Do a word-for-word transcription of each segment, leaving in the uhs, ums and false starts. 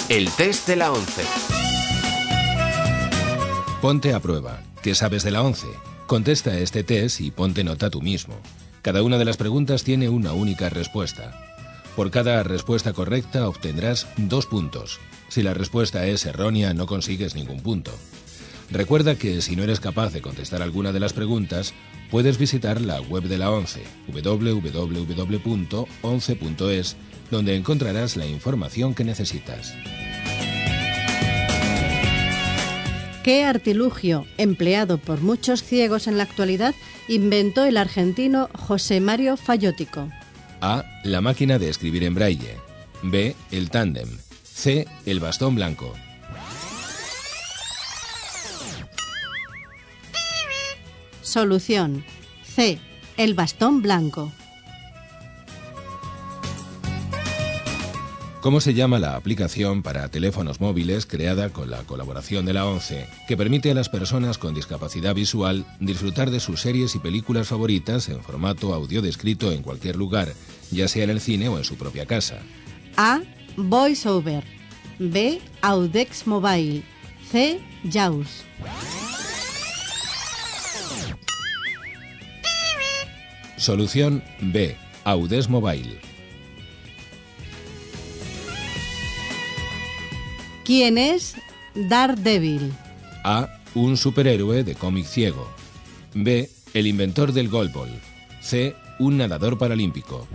El test de la once. Ponte a prueba. ¿Qué sabes de la once? Contesta este test y ponte nota tú mismo. Cada una de las preguntas tiene una única respuesta. Por cada respuesta correcta obtendrás dos puntos. Si la respuesta es errónea, no consigues ningún punto. Recuerda que si no eres capaz de contestar alguna de las preguntas, puedes visitar la web de la ONCE, doble u doble u doble u punto once punto es, donde encontrarás la información que necesitas. ¿Qué artilugio, empleado por muchos ciegos en la actualidad, inventó el argentino José Mario Fayótico? A. La máquina de escribir en braille. B. El tándem. C. El bastón blanco. Solución. C. El bastón blanco. ¿Cómo se llama la aplicación para teléfonos móviles creada con la colaboración de la ONCE, que permite a las personas con discapacidad visual disfrutar de sus series y películas favoritas en formato audiodescrito en cualquier lugar, ya sea en el cine o en su propia casa? A. VoiceOver. B. Audex Mobile. C. JAWS. Solución B. Audex Mobile. ¿Quién es Daredevil? A. Un superhéroe de cómic ciego. B. El inventor del golbol. C. Un nadador paralímpico.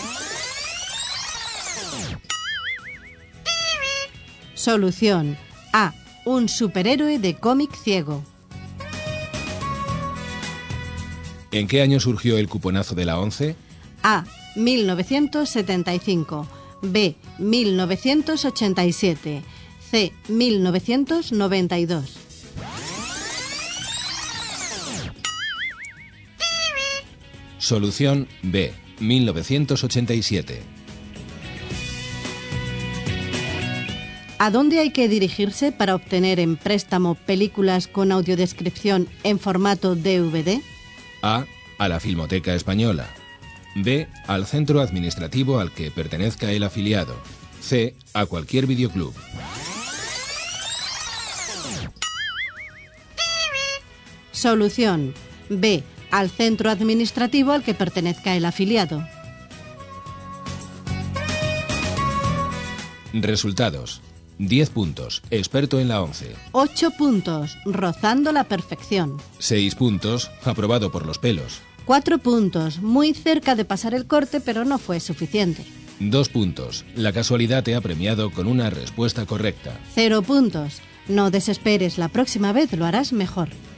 Solución. A. Un superhéroe de cómic ciego. ¿En qué año surgió el cuponazo de la ONCE? A. mil novecientos setenta y cinco. B. mil novecientos ochenta y siete. C. mil novecientos noventa y dos. Solución B. mil novecientos ochenta y siete. ¿A dónde hay que dirigirse para obtener en préstamo películas con audiodescripción en formato D V D? A. A la Filmoteca Española. B. Al centro administrativo al que pertenezca el afiliado. C. A cualquier videoclub. Solución. B. Al centro administrativo al que pertenezca el afiliado. Resultados. diez puntos, experto en la ONCE. ocho puntos, rozando la perfección. seis puntos, aprobado por los pelos. cuatro puntos, muy cerca de pasar el corte, pero no fue suficiente. dos puntos, la casualidad te ha premiado con una respuesta correcta. cero puntos, no desesperes, la próxima vez lo harás mejor.